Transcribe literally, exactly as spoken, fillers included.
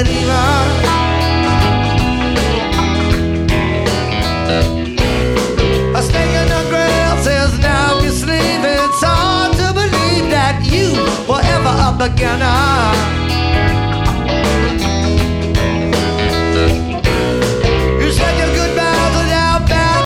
it even. A snake in the grass says now you're sleeping. It's hard to believe that you were ever a beginner.